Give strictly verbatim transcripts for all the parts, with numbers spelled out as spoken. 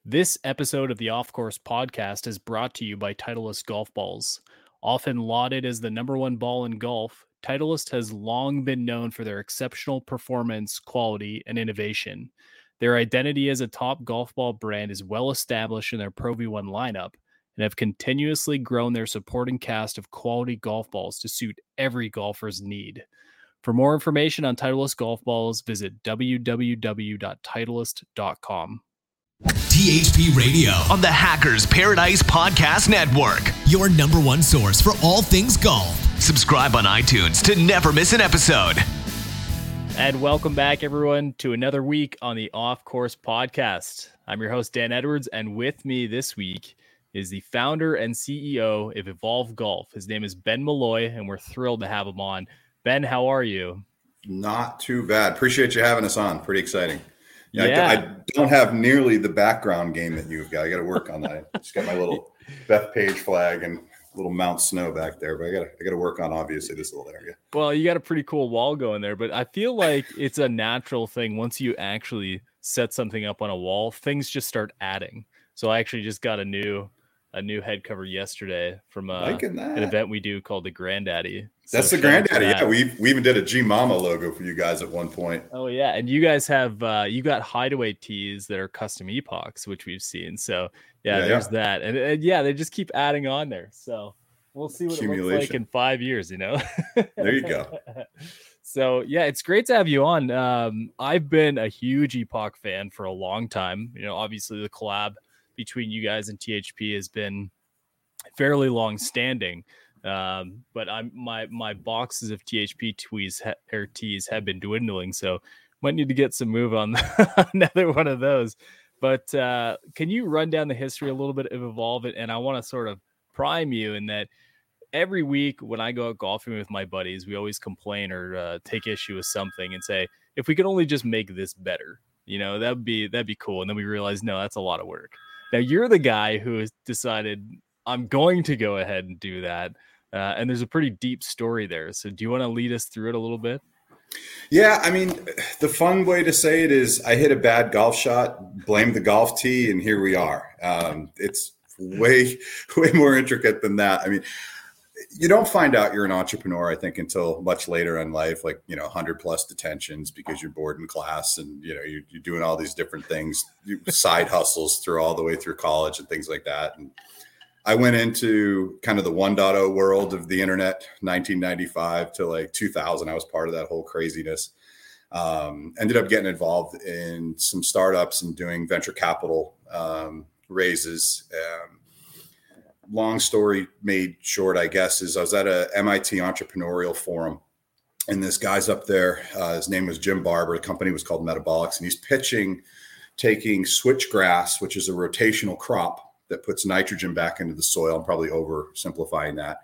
This episode of the Off Course podcast is brought to you by Titleist Golf Balls. Often lauded as the number one ball in golf, Titleist has long been known for their exceptional performance, quality, and innovation. Their identity as a top golf ball brand is well established in their Pro V one lineup and have continuously grown their supporting cast of quality golf balls to suit every golfer's need. For more information on Titleist Golf Balls, visit w w w dot titleist dot com. T H P Radio on the Hackers Paradise Podcast Network. Your number one source for all things golf. Subscribe on iTunes to never miss an episode. And welcome back, everyone, to another week on the Off Course Podcast. I'm your host, Dan Edwards, and with me this week is the founder and C E O of Evolve Golf. His name is Ben Malloy, and we're thrilled to have him on. Ben, how are you? Not too bad. Appreciate you having us on. Pretty exciting. Yeah, yeah. I, I don't have nearly the background game that you've got. I got to work on that. I just got my little Beth Page flag and little Mount Snow back there, but I got to I got to work on obviously this little area. Well, you got a pretty cool wall going there, but I feel like it's a natural thing. Once you actually set something up on a wall, things just start adding. So I actually just got a new a new head cover yesterday from a, an event we do called the Granddaddy. That's so the Granddaddy. Yeah, we we even did a G Mama logo for you guys at one point. Oh yeah, and you guys have uh, you got hideaway tees that are custom epochs, which we've seen. So yeah, yeah there's yeah. that, and, and yeah, they just keep adding on there. So we'll see what it looks like in five years. You know. There you go. So yeah, it's great to have you on. Um, I've been a huge Epoch fan for a long time. You know, obviously the collab between you guys and T H P has been fairly long standing. Um, but I'm my my boxes of T H P twees ha- or tees have been dwindling, so might need to get some move on another one of those. But uh, can you run down the history a little bit of Evolve it? And I want to sort of prime you in that every week when I go out golfing with my buddies, we always complain or uh, take issue with something and say, if we could only just make this better, you know, that'd be that'd be cool. And then we realize, no, that's a lot of work. Now you're the guy who has decided I'm going to go ahead and do that. Uh, and there's a pretty deep story there. So do you want to lead us through it a little bit? Yeah, I mean, the fun way to say it is I hit a bad golf shot, blame the golf tee, and here we are. Um, it's way, way more intricate than that. I mean, you don't find out you're an entrepreneur, I think, until much later in life, like, you know, one hundred plus detentions because you're bored in class and, you know, you're, you're doing all these different things, side hustles through all the way through college and things like that. And I went into kind of the one point oh world of the internet, nineteen ninety-five to like two thousand. I was part of that whole craziness. Um, ended up getting involved in some startups and doing venture capital um, raises. Um, long story made short, I guess, is I was at a M I T entrepreneurial forum. And this guy's up there, uh, his name was Jim Barber. The company was called Metabolics. And he's pitching taking switchgrass, which is a rotational crop that puts nitrogen back into the soil. I'm probably oversimplifying that.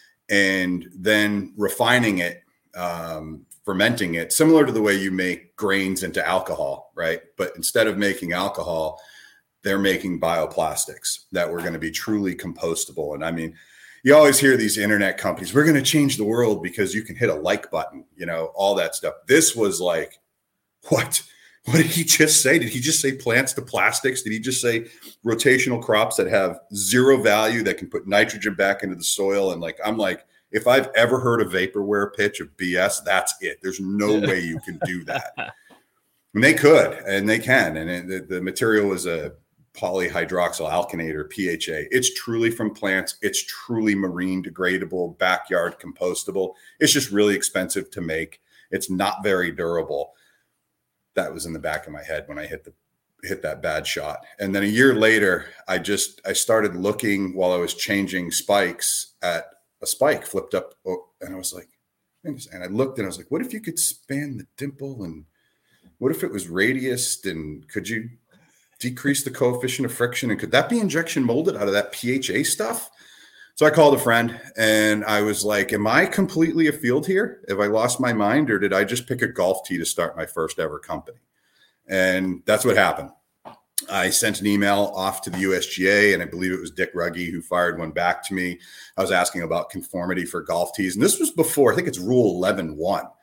And then refining it, um, fermenting it, similar to the way you make grains into alcohol, right? But instead of making alcohol, they're making bioplastics that were going to be truly compostable. And I mean, you always hear these internet companies, we're going to change the world because you can hit a like button, you know, all that stuff. This was like, what? What did he just say? Did he just say plants to plastics? Did he just say rotational crops that have zero value that can put nitrogen back into the soil? And like, I'm like, if I've ever heard a vaporware pitch of B S, that's it. There's no way you can do that. And they could, and they can. And it, the, the material is a polyhydroxyl alkanate or P H A. It's truly from plants. It's truly marine degradable, backyard compostable. It's just really expensive to make. It's not very durable. That was in the back of my head when I hit the hit that bad shot. And then a year later, I just I started looking while I was changing spikes at a spike flipped up, and I was like, and I looked and I was like, what if you could span the dimple, and what if it was radiused, and could you decrease the coefficient of friction, and could that be injection molded out of that P H A stuff? So I called a friend and I was like, am I completely afield here? Have I lost my mind, or did I just pick a golf tee to start my first ever company? And that's what happened. I sent an email off to the U S G A, and I believe it was Dick Ruggie who fired one back to me. I was asking about conformity for golf tees. And this was before, I think it's Rule eleven one.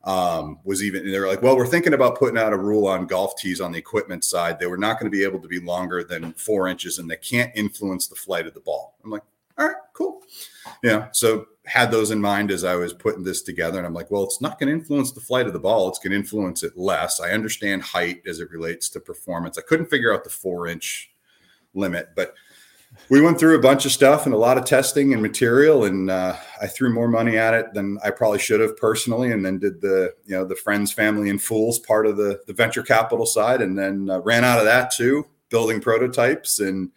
um, was even, they were like, well, we're thinking about putting out a rule on golf tees on the equipment side. They were not going to be able to be longer than four inches and they can't influence the flight of the ball. I'm like, all right, cool. Yeah. So had those in mind as I was putting this together. And I'm like, well, it's not going to influence the flight of the ball. It's going to influence it less. I understand height as it relates to performance. I couldn't figure out the four inch limit, but we went through a bunch of stuff and a lot of testing and material. And uh, I threw more money at it than I probably should have personally. And then did the, you know, the friends, family, and fools part of the, the venture capital side. And then uh, ran out of that too, building prototypes. And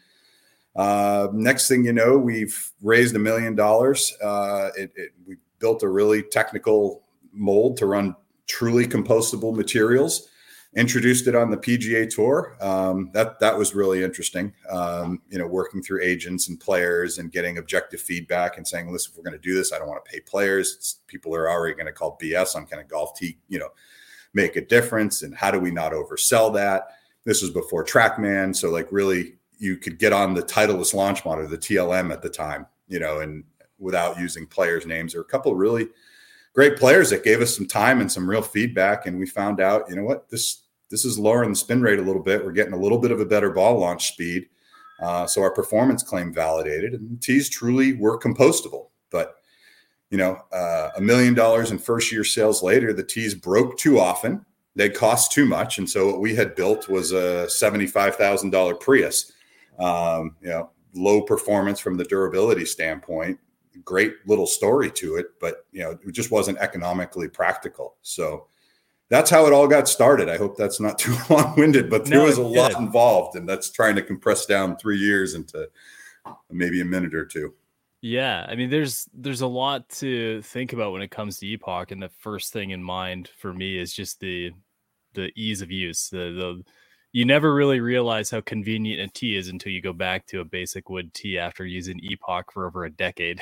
uh, next thing you know, we've raised a million dollars. Uh, it, it, we built a really technical mold to run truly compostable materials. Introduced it on the P G A Tour. Um, that that was really interesting. Um, you know, working through agents and players and getting objective feedback and saying, "Listen, if we're going to do this, I don't want to pay players. It's, people are already going to call B S on kind of golf tee. You know, make a difference. And how do we not oversell that?" This was before TrackMan, so like really, you could get on the Titleist launch monitor, the T L M at the time. You know, and without using players' names, there were a couple of really great players that gave us some time and some real feedback. And we found out, you know what, this, this is lowering the spin rate a little bit. We're getting a little bit of a better ball launch speed. Uh, so our performance claim validated, and the tees truly were compostable. But, you know, uh, a million dollars in first year sales later, the tees broke too often. They cost too much. And so what we had built was a seventy-five thousand dollars Prius, um, you know, low performance from the durability standpoint. Great little story to it, but you know, it just wasn't economically practical. So that's how it all got started. I hope that's not too long-winded, but there no, was a lot good. involved, and that's trying to compress down three years into maybe a minute or two. Yeah, I mean, there's there's a lot to think about when it comes to Epoch, and the first thing in mind for me is just the the ease of use. The the you never really realize how convenient a tee is until you go back to a basic wood tee after using Epoch for over a decade.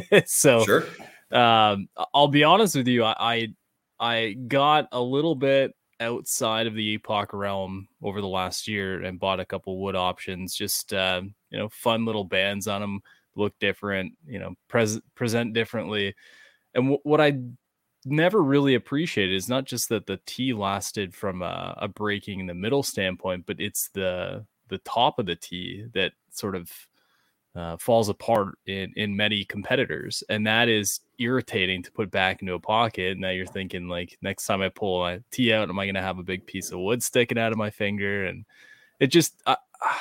So sure. um, I'll be honest with you. I, I, I got a little bit outside of the Epoch realm over the last year and bought a couple wood options, just, uh, you know, fun little bands on them, look different, you know, pres- present differently. And w- what I never really appreciated is not just that the tee lasted from a, a breaking in the middle standpoint, but it's the the top of the tee that sort of uh, falls apart in in many competitors, and that is irritating to put back into a pocket. Now you're thinking, like, next time I pull my tee out, am I going to have a big piece of wood sticking out of my finger? And it just I,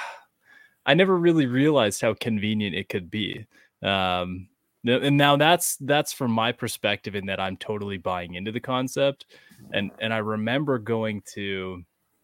I never really realized how convenient it could be. Um, And now that's that's from my perspective, in that I'm totally buying into the concept. And and I remember going to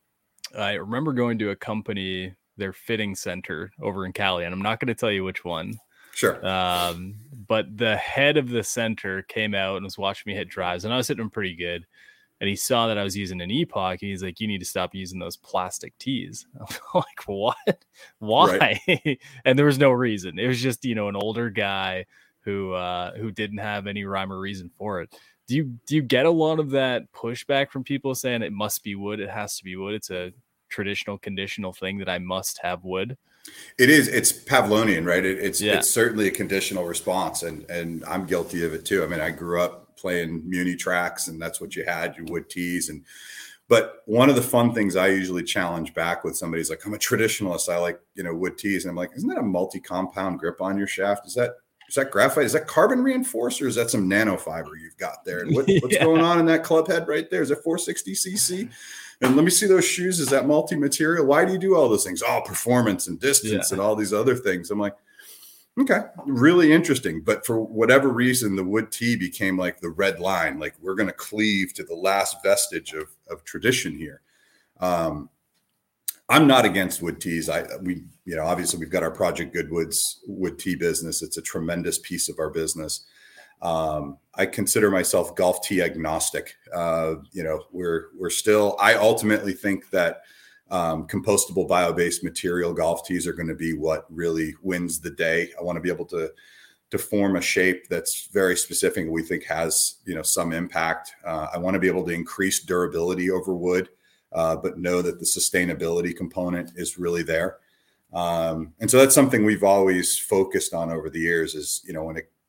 I remember going to a company, their fitting center over in Cali, and I'm not going to tell you which one. Sure. Um, but the head of the center came out and was watching me hit drives, and I was hitting them pretty good. And he saw that I was using an Epoch, and he's like, "You need to stop using those plastic tees." I'm like, "What? Why?" Right. And there was no reason. It was just, you know, an older guy who uh, who didn't have any rhyme or reason for it. Do you do you get a lot of that pushback from people saying it must be wood, it has to be wood, it's a traditional conditional thing that I must have wood? It is. It's Pavlovian, right? It, it's yeah. it's certainly a conditional response, and and I'm guilty of it too. I mean, I grew up playing muni tracks, and that's what you had, your wood tees. And but one of the fun things I usually challenge back with somebody's like, "I'm a traditionalist, I like, you know, wood tees," and I'm like, "Isn't that a multi-compound grip on your shaft? Is that Is that graphite? Is that carbon reinforced, or is that some nanofiber you've got there? And what, what's yeah. going on in that club head right there? Is it four sixty C C? And let me see those shoes. Is that multi-material? Why do you do all those things? Oh, performance and distance yeah. and all these other things. I'm like, okay, really interesting. But for whatever reason, the wood tee became like the red line. Like, we're going to cleave to the last vestige of, of tradition here. Um, I'm not against wood tees. I we you know obviously we've got our Project Goodwoods wood tee business. It's a tremendous piece of our business. Um, I consider myself golf tee agnostic. Uh, you know, we're we're still. I ultimately think that um, compostable bio-based material golf tees are going to be what really wins the day. I want to be able to to form a shape that's very specific and we think has you know some impact. Uh, I want to be able to increase durability over wood. Uh, but know that the sustainability component is really there. Um, and so that's something we've always focused on over the years is, you know, when it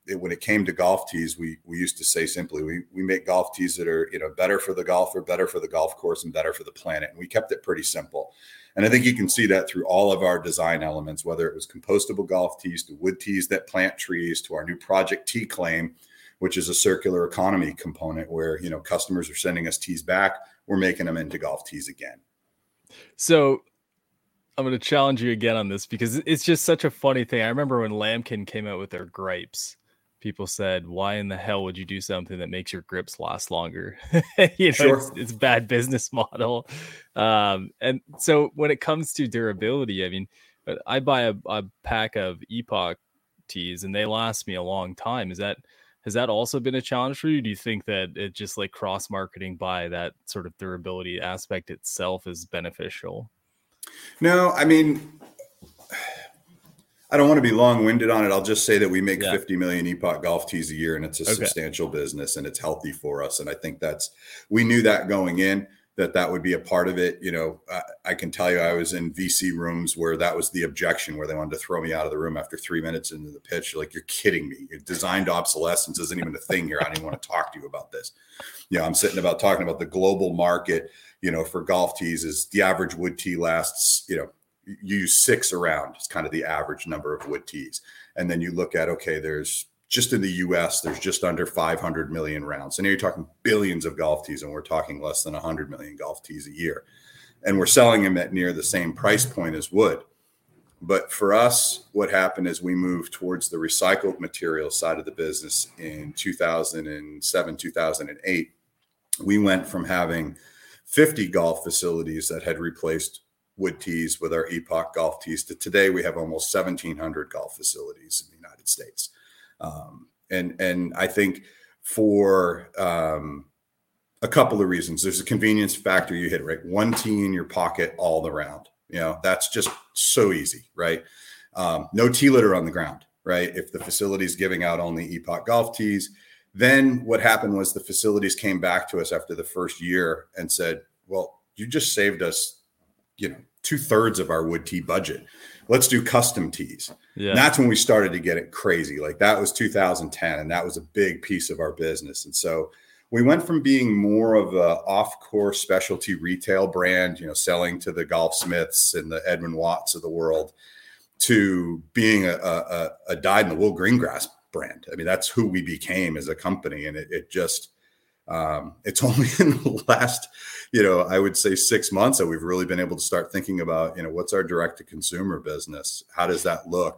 it, when it came to golf tees, we we used to say simply, we we make golf tees that are, you know, better for the golfer, better for the golf course, and better for the planet. And we kept it pretty simple. And I think you can see that through all of our design elements, whether it was compostable golf tees to wood tees that plant trees to our new Project Tee Claim, which is a circular economy component where, you know, customers are sending us tees back. We're making them into golf tees again. So I'm going to challenge you again on this because it's just such a funny thing. I remember when Lamkin came out with their gripes, people said, why in the hell would you do something that makes your grips last longer? you know, Sure. it's, it's a bad business model. Um, and so when it comes to durability, I mean, I buy a, a pack of Epoch tees and they last me a long time. Is that, has that also been a challenge for you? Do you think that it just like cross marketing by that sort of durability aspect itself is beneficial? No, I mean, I don't want to be long-winded on it. I'll just say that we make yeah. fifty million Epoch golf tees a year, and it's a okay. substantial business, and it's healthy for us. And I think that's, we knew that going in, that that would be a part of it. You know, I, I can tell you I was in V C rooms where that was the objection, where they wanted to throw me out of the room after three minutes into the pitch. You're like, you're kidding me. Your designed obsolescence isn't even a thing here. I don't even want to talk to you about this. You know, I'm sitting about talking about the global market, you know, for golf tees is the average wood tee lasts, you know, you use six around. It's kind of the average number of wood tees. And then you look at, okay, there's just in the U S, there's just under five hundred million rounds. So now you're talking billions of golf tees, and we're talking less than one hundred million golf tees a year. And we're selling them at near the same price point as wood. But for us, what happened is we moved towards the recycled material side of the business in two thousand seven, two thousand eight. We went from having fifty golf facilities that had replaced wood tees with our Epoch golf tees to today we have almost seventeen hundred golf facilities in the United States. Um, and, and I think for um, a couple of reasons, there's a convenience factor. You hit it right. One tee in your pocket all around, you know, that's just so easy, right? Um, no tee litter on the ground, right? If the facility is giving out only Epoch golf tees, then what happened was the facilities came back to us after the first year and said, well, you just saved us, you know, two thirds of our wood tee budget. Let's do custom tees. Yeah. And that's when we started to get it crazy. Like that was two thousand ten, and that was a big piece of our business. And so we went from being more of a off-course specialty retail brand, you know, selling to the Golfsmiths and the Edwin Watts of the world, to being a, a, a dyed-in-the-wool green grass brand. I mean, that's who we became as a company. And it, it just, um, it's only in the last, you know, I would say six months that we've really been able to start thinking about, you know, what's our direct to consumer business? How does that look?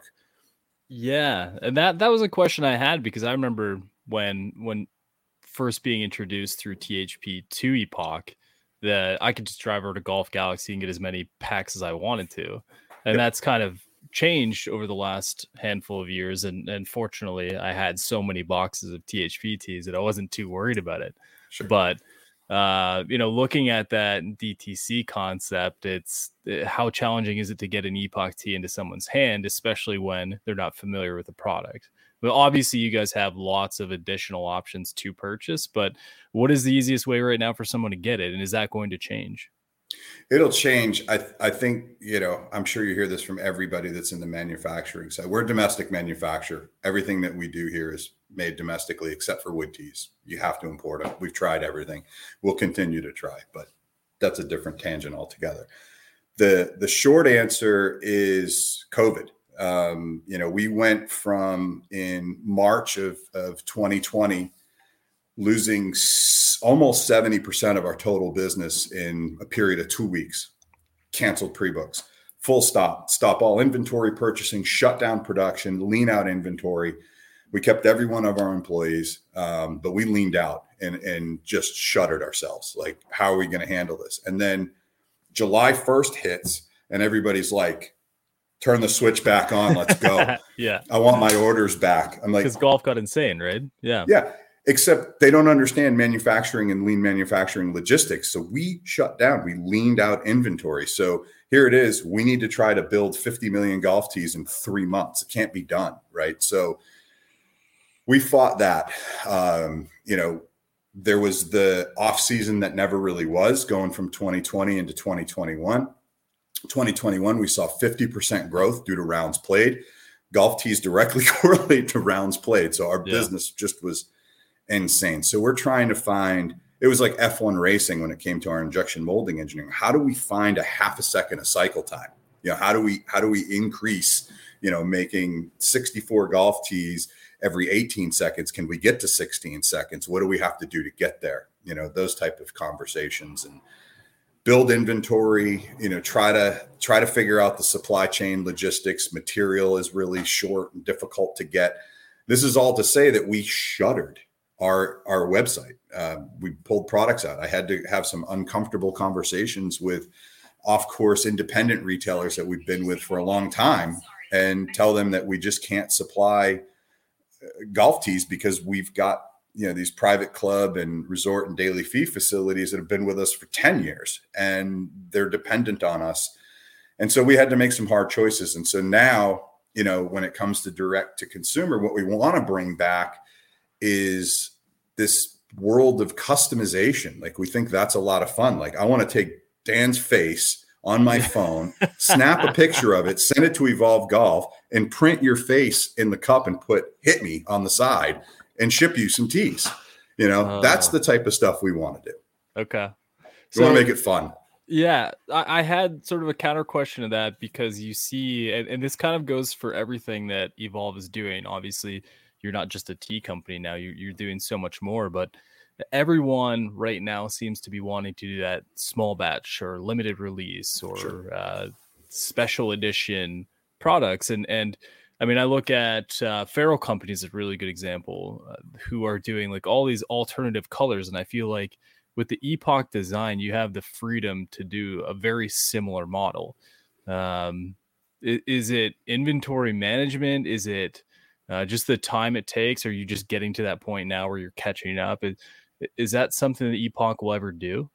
Yeah. And that, that was a question I had, because I remember when, when first being introduced through T H P to Epoch, that I could just drive over to Golf Galaxy and get as many packs as I wanted to. And yep. that's kind of changed over the last handful of years, and and fortunately I had so many boxes of T H P tees that I wasn't too worried about it. Sure. But uh you know, looking at that D T C concept, it's how challenging is it to get an Epoch tee into someone's hand, especially when they're not familiar with the product. Well, obviously you guys have lots of additional options to purchase, but what is the easiest way right now for someone to get it, and is that going to change? It'll change. I I think, you know, I'm sure you hear this from everybody that's in the manufacturing side. We're a domestic manufacturer. Everything that we do here is made domestically, except for wood tees. You have to import them. We've tried everything. We'll continue to try, but that's a different tangent altogether. The the short answer is COVID. Um, you know, we went from in March of, of twenty twenty losing almost seventy percent of our total business in a period of two weeks, canceled pre-books, full stop, stop all inventory purchasing, shut down production, lean out inventory. We kept every one of our employees, um, but we leaned out and, and just shuttered ourselves. Like, how are we going to handle this? And then July first hits and everybody's like, turn the switch back on. Let's go. Yeah. I want my orders back. I'm like, because golf got insane, right? Yeah. Yeah. Except they don't understand manufacturing and lean manufacturing logistics. So we shut down, we leaned out inventory. So here it is. We need to try to build fifty million golf tees in three months. It can't be done. Right. So we fought that. Um, you know, there was the off season that never really was, going from twenty twenty into twenty twenty-one. twenty twenty-one, we saw fifty percent growth due to rounds played. golf tees directly correlate to rounds played. So our Yeah. business just was insane. So we're trying to find, it was like F one racing when it came to our injection molding engineering. How do we find a half a second of cycle time? You know, how do we, how do we increase, you know, making sixty-four golf tees every eighteen seconds? Can we get to sixteen seconds? What do we have to do to get there? You know, those type of conversations, and build inventory, you know, try to try to figure out the supply chain logistics. Material is really short and difficult to get. This is all to say that we shuttered our our website. Uh, we pulled products out. I had to have some uncomfortable conversations with off-course independent retailers that we've been with for a long time, and tell them that we just can't supply golf tees because we've got, you know, these private club and resort and daily fee facilities that have been with us for ten years, and they're dependent on us. And so we had to make some hard choices. And so now, you know, when it comes to direct to consumer, what we want to bring back is this world of customization. Like, we think that's a lot of fun. Like, I want to take Dan's face on my phone, snap a picture of it, send it to Evolve Golf, and print your face in the cup and put "hit me" on the side and ship you some tees. You know, uh, that's the type of stuff we want to do. Okay. We So, want to make it fun. Yeah, I, I had sort of a counter question to that, because you see, and, and this kind of goes for everything that Evolve is doing. Obviously, you're not just a tea company now, you're, you're doing so much more, but everyone right now seems to be wanting to do that small batch or limited release or sure. uh, special edition products. And, and I mean, I look at uh, Farrell Company is a really good example, uh, who are doing like all these alternative colors. And I feel like with the Epoch design, you have the freedom to do a very similar model. Um, is, is it inventory management? Is it uh, just the time it takes? Or are you just getting to that point now where you're catching up? Is, is that something that Epoch will ever do?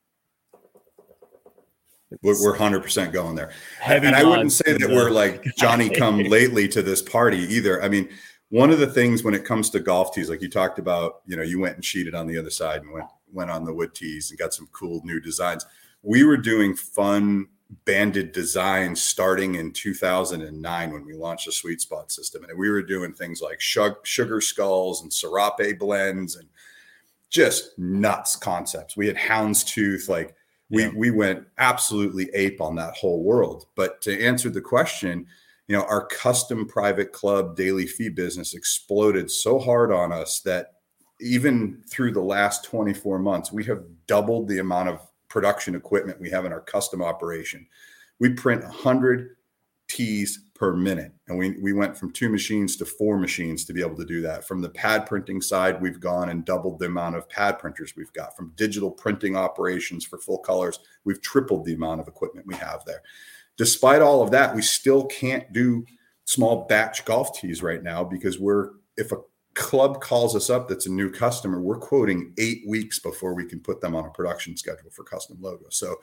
We're one hundred percent going there. Heavy and I wouldn't say that we're like Johnny come lately to this party either. I mean, one of the things when it comes to golf tees, like you talked about, you know, you went and cheated on the other side and went went on the wood tees and got some cool new designs. We were doing fun banded designs starting in two thousand nine when we launched the Sweet Spot system. And we were doing things like sugar skulls and serape blends and just nuts concepts. We had houndstooth, like we, yeah. we went absolutely ape on that whole world. But to answer the question, you know, our custom private club daily fee business exploded so hard on us that even through the last twenty-four months, we have doubled the amount of production equipment we have in our custom operation. We print one hundred tees per minute. And we, we went from two machines to four machines to be able to do that. From the pad printing side, we've gone and doubled the amount of pad printers we've got. From digital printing operations for full colors, we've tripled the amount of equipment we have there. Despite all of that, we still can't do small batch golf tees right now because we're, if a club calls us up that's a new customer, we're quoting eight weeks before we can put them on a production schedule for custom logos. So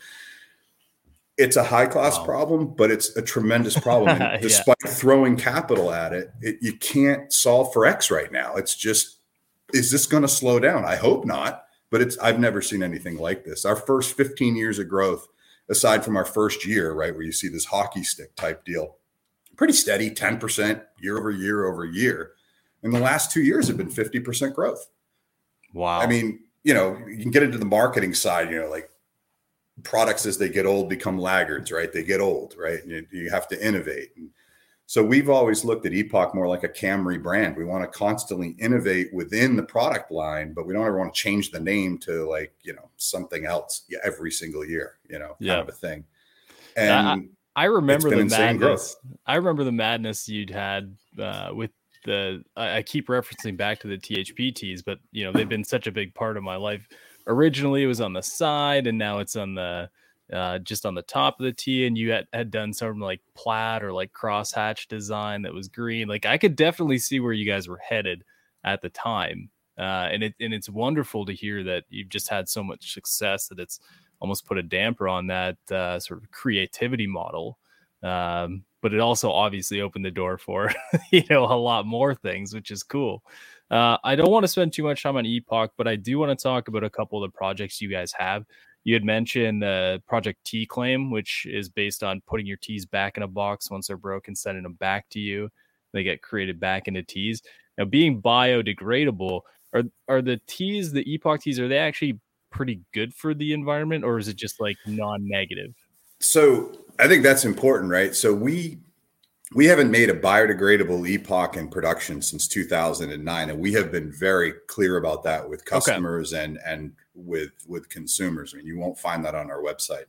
it's a high class wow. problem, but it's a tremendous problem. And despite yeah. throwing capital at it, it, you can't solve for X right now. It's just, is this going to slow down? I hope not, but it's, I've never seen anything like this. Our first fifteen years of growth, aside from our first year, right, where you see this hockey stick type deal, pretty steady, ten percent year over year over year. And the last two years have been fifty percent growth. Wow. I mean, you know, you can get into the marketing side, you know, like products as they get old become laggards, right? They get old, right? You, you have to innovate. And so we've always looked at Epoch more like a Camry brand. We want to constantly innovate within the product line, but we don't ever want to change the name to like, you know, something else every single year, you know, kind yeah. of a thing. And I, I remember the madness. Growth. I remember the madness you'd had uh, with the, I, I keep referencing back to the T H P tees, but you know, they've been such a big part of my life. Originally it was on the side and now it's on the, uh, just on the top of the tee. And you had, had done something like plaid or like crosshatch design that was green. Like I could definitely see where you guys were headed at the time. Uh, and it, and it's wonderful to hear that you've just had so much success that it's almost put a damper on that, uh, sort of creativity model. Um, but it also obviously opened the door for, you know, a lot more things, which is cool. Uh, I don't want to spend too much time on Epoch, but I do want to talk about a couple of the projects you guys have. You had mentioned uh, Project T Claim, which is based on putting your tees back in a box once they're broken, sending them back to you. They get created back into tees. Now, being biodegradable, are are the tees, the epoch tees, are they actually pretty good for the environment, or is it just like non-negative? So I think that's important, right? So we we haven't made a biodegradable epoch in production since two thousand nine, and we have been very clear about that with customers okay. and and with with consumers. I mean, you won't find that on our website.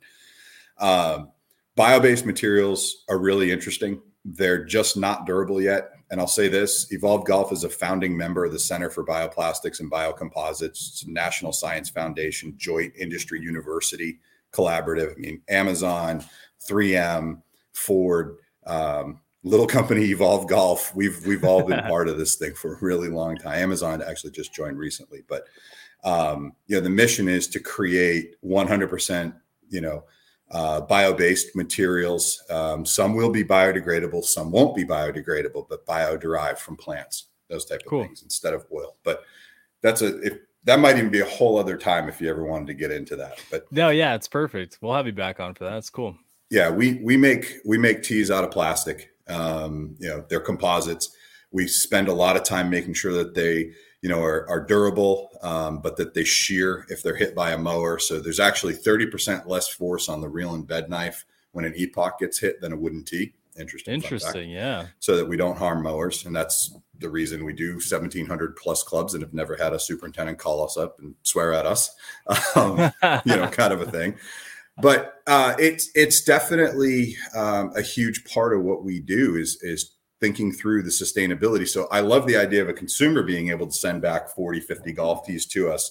Um, bio-based materials are really interesting. They're just not durable yet. And I'll say this, Evolve Golf is a founding member of the Center for Bioplastics and Biocomposites. It's a National Science Foundation, joint industry university collaborative. I mean, Amazon, three M, Ford, um, little company Evolve Golf. We've we've all been part of this thing for a really long time. Amazon actually just joined recently. But, um, you know, the mission is to create one hundred percent, you know, Uh, bio-based materials. Um, some will be biodegradable, some won't be biodegradable, but bio-derived from plants, those type of cool. things instead of oil. But that's a, if that might even be a whole other time if you ever wanted to get into that. But no, yeah, it's perfect. We'll have you back on for that. It's cool. Yeah, we we make we make tees out of plastic. Um, you know, they're composites. We spend a lot of time making sure that they, you know, are, are durable, um, but that they shear if they're hit by a mower. So there's actually thirty percent less force on the reel and bed knife when an epoch gets hit than a wooden tee. Interesting. Interesting. Yeah. So that we don't harm mowers. And that's the reason we do seventeen hundred plus clubs and have never had a superintendent call us up and swear at us, um, you know, kind of a thing. But uh, it's, it's definitely um, a huge part of what we do is, is thinking through the sustainability. So I love the idea of a consumer being able to send back forty, fifty golf tees to us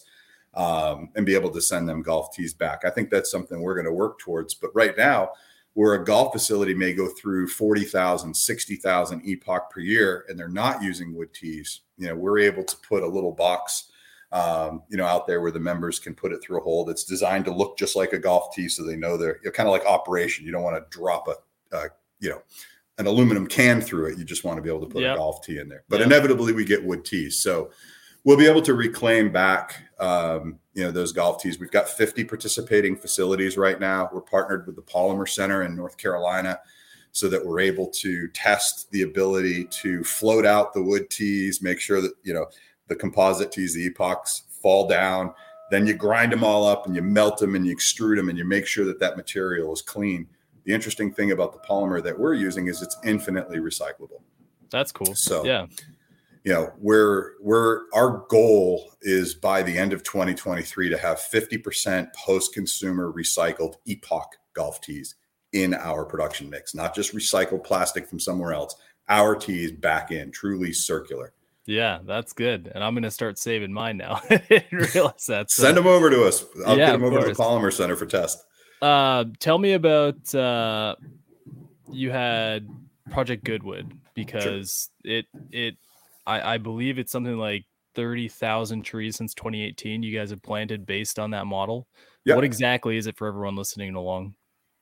um, and be able to send them golf tees back. I think that's something we're going to work towards. But right now, where a golf facility may go through forty thousand, sixty thousand epoch per year, and they're not using wood tees, you know, we're able to put a little box, um, you know, out there where the members can put it through a hole that's designed to look just like a golf tee. So they know they're, you know, kind of like operation. You don't want to drop a, uh, you know, an aluminum can through it. You just want to be able to put yep. a golf tee in there. But yep. inevitably we get wood tees. So we'll be able to reclaim back, um, you know, those golf tees. We've got fifty participating facilities right now. We're partnered with the Polymer Center in North Carolina so that we're able to test the ability to float out the wood tees, make sure that, you know, the composite tees, the epochs fall down, then you grind them all up and you melt them and you extrude them and you make sure that that material is clean. The interesting thing about the polymer that we're using is it's infinitely recyclable. That's cool. So, yeah, you know, we're, we're, our goal is by the end of twenty twenty-three to have fifty percent post-consumer recycled epoch golf tees in our production mix, not just recycled plastic from somewhere else. Our tees back in, truly circular. Yeah, that's good. And I'm going to start saving mine now. I didn't realize that. So. Send them over to us. I'll yeah, get them over course. to the Polymer Center for test. Uh, tell me about, uh, you had Project Goodwood, because sure. it, it, I, I believe it's something like thirty thousand trees since twenty eighteen. You guys have planted based on that model. Yep. What exactly is it for everyone listening along?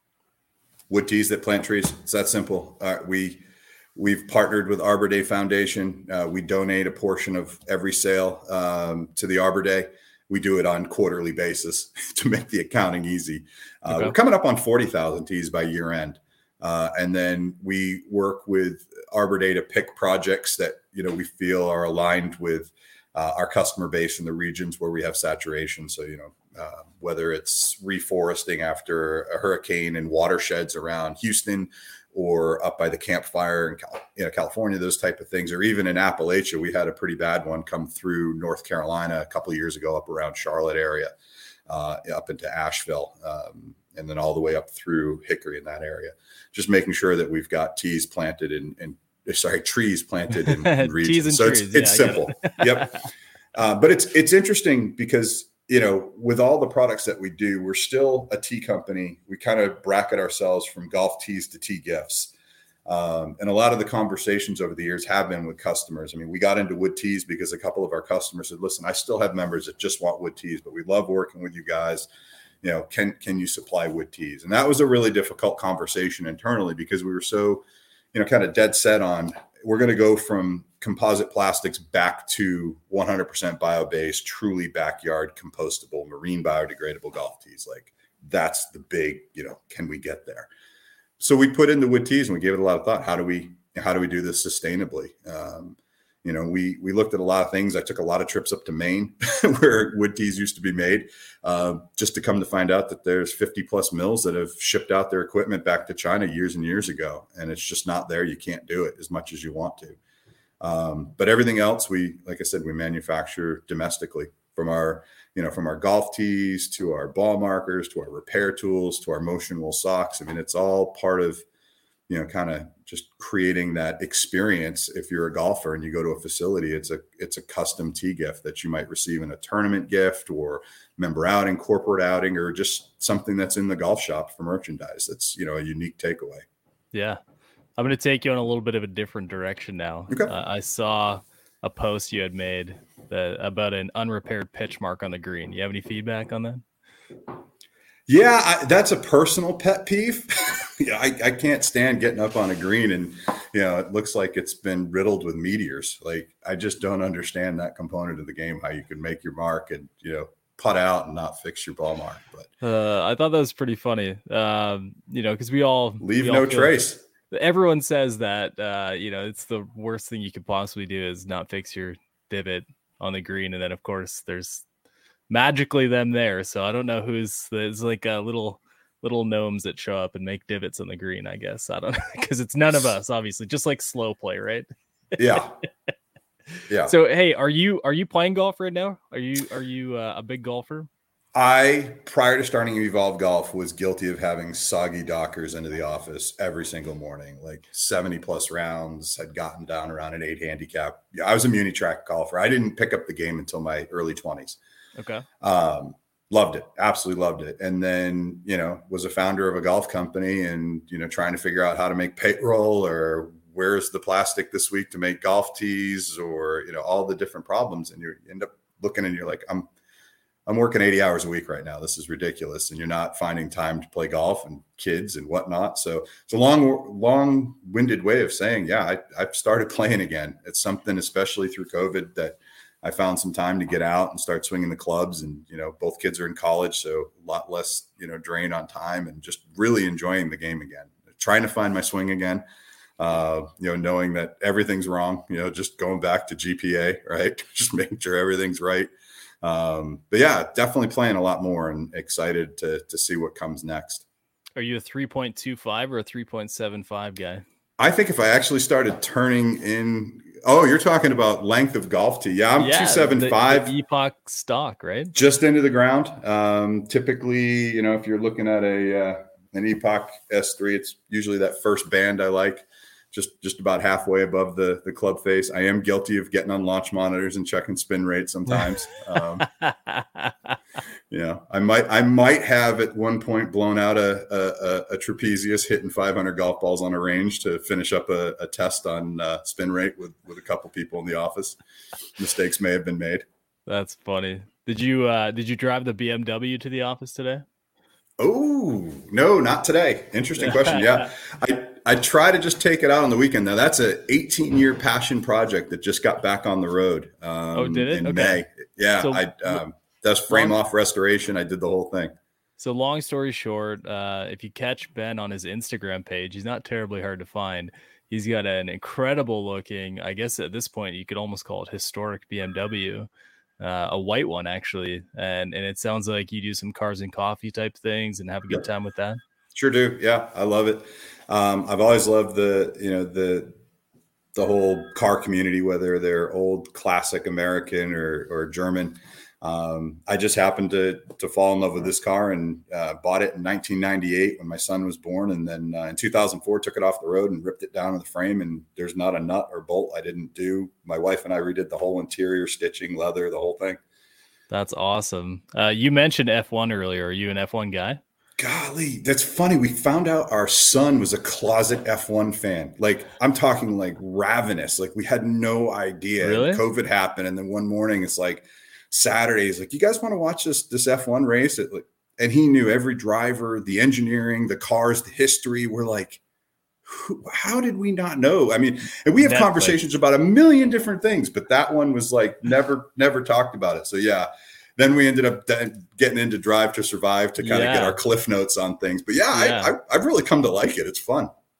Wood tees that plant trees. It's that simple. Uh, we, we've partnered with Arbor Day Foundation. Uh, we donate a portion of every sale um, to the Arbor Day. We do it on quarterly basis to make the accounting easy. Uh, okay. We're coming up on forty thousand tees by year end. Uh, and then we work with Arbor Day to pick projects that, you know, we feel are aligned with uh, our customer base in the regions where we have saturation. So, you know, uh, whether it's reforesting after a hurricane and watersheds around Houston, or up by the campfire in Cal- you know, California, those type of things, or even in Appalachia. We had a pretty bad one come through North Carolina a couple of years ago, up around Charlotte area, uh, up into Asheville, um, and then all the way up through Hickory in that area. Just making sure that we've got tees planted in, in sorry, trees planted in, in regions. Tees and so trees. it's, it's yeah, simple. It. Yep. Uh, but it's, it's interesting because, you know, with all the products that we do, we're still a tea company. We kind of bracket ourselves from golf tees to tea gifts. Um, and a lot of the conversations over the years have been with customers. I mean, we got into wood tees because a couple of our customers said, listen, I still have members that just want wood tees, but we love working with you guys. You know, can, can you supply wood tees? And that was a really difficult conversation internally because we were so, you know, kind of dead set on, we're going to go from composite plastics back to one hundred percent bio-based, truly backyard compostable, marine biodegradable golf tees. Like that's the big, you know, can we get there? So we put in the wood tees and we gave it a lot of thought. How do we, how do we do this sustainably? Um, you know, we we looked at a lot of things. I took a lot of trips up to Maine where wood tees used to be made, uh, just to come to find out that there's fifty plus mills that have shipped out their equipment back to China years and years ago, and it's just not there. You can't do it as much as you want to. Um, but everything else, we, like I said, we manufacture domestically, from our, you know, from our golf tees to our ball markers, to our repair tools, to our motion wool socks. I mean, it's all part of, you know, kind of just creating that experience. If you're a golfer and you go to a facility, it's a, it's a custom tee gift that you might receive in a tournament gift or member outing, corporate outing, or just something that's in the golf shop for merchandise. That's, you know, a unique takeaway. Yeah. I'm going to take you on a little bit of a different direction now. Okay. Uh, I saw a post you had made that, about an unrepaired pitch mark on the green. You have any feedback on that? Yeah, I, that's a personal pet peeve. yeah, I, I can't stand getting up on a green and, you know, it looks like it's been riddled with meteors. Like, I just don't understand that component of the game, how you can make your mark and, you know, putt out and not fix your ball mark. But uh, I thought that was pretty funny. Um, you know, because we all leave we no all feel, trace. Everyone says that, uh, you know, it's the worst thing you could possibly do is not fix your divot on the green. And then, of course, there's magically them there. So I don't know who's, there's like a little, little gnomes that show up and make divots on the green, I guess. I don't know, because it's none of us, obviously, just like slow play, right? Yeah. Yeah. So, hey, are you, are you playing golf right now? Are you, are you uh, a big golfer? I, prior to starting Evolve Golf, was guilty of having soggy Dockers into the office every single morning, like seventy plus rounds, had gotten down around an eight handicap. Yeah, I was a muni track golfer. I didn't pick up the game until my early twenties. Okay. Um, loved it. Absolutely loved it. And then, you know, was a founder of a golf company and, you know, trying to figure out how to make payroll or where's the plastic this week to make golf tees or, you know, all the different problems. And you end up looking and you're like, I'm, I'm working eighty hours a week right now. This is ridiculous. And you're not finding time to play golf and kids and whatnot. So it's a long, long winded way of saying, yeah, I, I've started playing again. It's something, especially through COVID, that I found some time to get out and start swinging the clubs. And, you know, both kids are in college, so a lot less, you know, drain on time and just really enjoying the game again, trying to find my swing again. Uh, you know, knowing that everything's wrong, you know, just going back to G P A, right? Just making sure everything's right. Um, but yeah, definitely playing a lot more and excited to to see what comes next. Are you a three point two five or a three point seven five guy? I think if I actually started turning in, oh, you're talking about length of golf tee. Yeah, I'm yeah, two seventy-five. The, the Epoch stock, right? Just into the ground. Um, typically, you know, if you're looking at a uh, an Epoch S three, it's usually that first band I like. Just just about halfway above the the club face. I am guilty of getting on launch monitors and checking spin rate sometimes. um, you know, I might I might have at one point blown out a a, a trapezius hitting five hundred golf balls on a range to finish up a, a test on uh, spin rate with with a couple people in the office. Mistakes may have been made. That's funny. Did you uh, did you drive the B M W to the office today? Oh, no, not today. Interesting question. Yeah. I, I try to just take it out on the weekend. Now, that's an eighteen year passion project that just got back on the road. Um, oh, did it? In okay. May. Yeah. So, I, um, that's frame long, off restoration. I did the whole thing. So long story short, uh, if you catch Ben on his Instagram page, he's not terribly hard to find. He's got an incredible looking, I guess at this point, you could almost call it historic B M W. Uh, a white one actually, and and it sounds like you do some cars and coffee type things and have a good time with that. Sure do. Yeah, I love it. Um, I've always loved the you know the the whole car community, whether they're old classic American or or German. Um, I just happened to to fall in love with this car and uh, bought it in nineteen ninety-eight when my son was born, and then uh, in two thousand four took it off the road and ripped it down to the frame. And there's not a nut or bolt I didn't do. My wife and I redid the whole interior, stitching, leather, the whole thing. That's awesome. Uh, you mentioned F one earlier. Are you an F one guy? Golly, that's funny. We found out our son was a closet F one fan. Like, I'm talking like ravenous. Like, we had no idea. Really? COVID happened, and then one morning it's like Saturday. He's like, "You guys want to watch this this F one race?" It, like, and he knew every driver, the engineering, the cars, the history. We're like, who, how did we not know? I mean, and we have Netflix. Conversations about a million different things, but that one was like never, never talked about it. So yeah, then we ended up getting into Drive to Survive to kind yeah. of get our cliff notes on things. But yeah, yeah. I, I, I've really come to like it. It's fun.